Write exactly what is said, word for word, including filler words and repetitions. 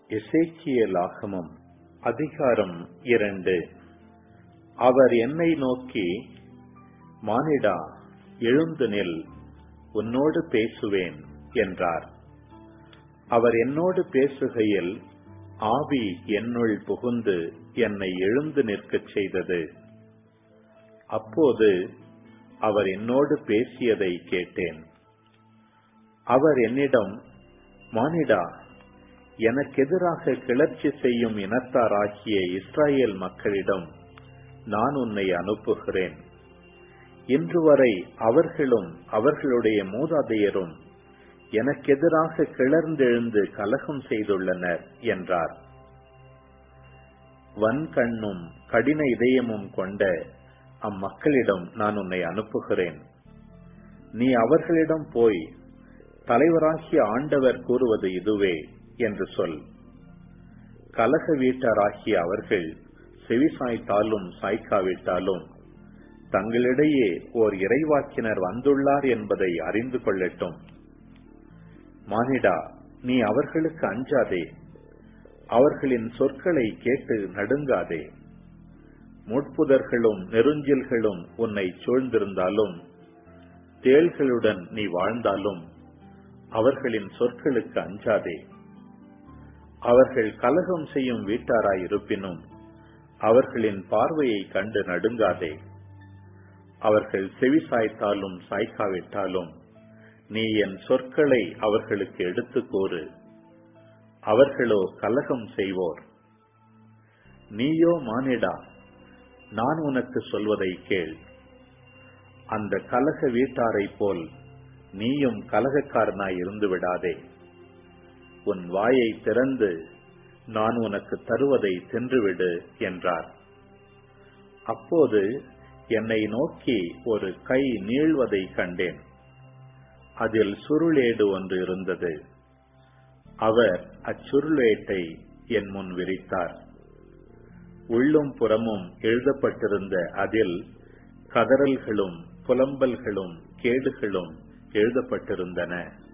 எசேக்கியேலாகமம் அதிகாரம் இரண்டு. அவர் என்னை நோக்கி, மானிடா, எழுந்து நில், உன்னோடு பேசுவேன் என்றார். அவர் என்னோடு பேசுகையில் ஆவி என்னுள் புகுந்து என்னை எழுந்து நிற்கச் செய்தது. அப்போது அவர் என்னோடு பேசியதை கேட்டேன். அவர் என்னிடம், மானிடா, எனக்கெதிராக கிளர்ச்சி செய்யும் இனத்தாராகிய இஸ்ராயேல் மக்களிடம் நான் உன்னை அனுப்புகிறேன். இன்று வரை அவர்களும் அவர்களுடைய மூதாதையரும் எனக்கெதிராக கிளர்ந்தெழுந்து கலகம் செய்துள்ளனர் என்றார். வன்கண்ணும் கடின இதயமும் கொண்ட அம்மக்களிடம் நான் உன்னை அனுப்புகிறேன். நீ அவர்களிடம் போய், தலைவராகிய ஆண்டவர் கூறுவது இதுவே என்று சொல். கலக வீட்டாராகிய அவர்கள் செவிசாய்த்தாலும் சாய்க்காவிட்டாலும் தங்களிடையே ஓர் இறைவாக்கினர் வந்துள்ளார் என்பதை அறிந்து கொள்ளட்டும். மானிடா, நீ அவர்களுக்கு அஞ்சாதே, அவர்களின் சொற்களை கேட்டு நடுங்காதே. முட்புதர்களும் நெருஞ்சில்களும் உன்னை சூழ்ந்திருந்தாலும், தேள்களுடன் நீ வாழ்ந்தாலும் அவர்களின் சொற்களுக்கு அஞ்சாதே. அவர்கள் கலகம் செய்யும் வீட்டாராய் இருப்பினும் அவர்களின் பார்வையை கண்டு நடுங்காதே. அவர்கள் செவி சாய்த்தாலும் சாய்க்காவிட்டாலும் நீ என் சொற்களை அவர்களுக்கு எடுத்து கூறு. அவர்களோ கலகம் செய்வோர். நீயோ மானிடா, நான் உனக்கு சொல்வதை கேள். அந்த கலக வீட்டாரை போல் நீயும் கலகக்காரனாய் இருந்து விடாதே. உன் வாயை திறந்து நான் உனக்கு தருவதை தின்றுவிடு என்றார். அப்போது என்னை நோக்கி ஒரு கை நீள்வதை கண்டேன். அதில் சுருளேடு ஒன்று இருந்தது. அவர் அச்சுருளேட்டை என் முன் விரித்தார். உள்ளும் புறமும் எழுதப்பட்டிருந்த அதில் கதறல்களும் புலம்பல்களும் கேடுகளும் எழுதப்பட்டிருந்தன.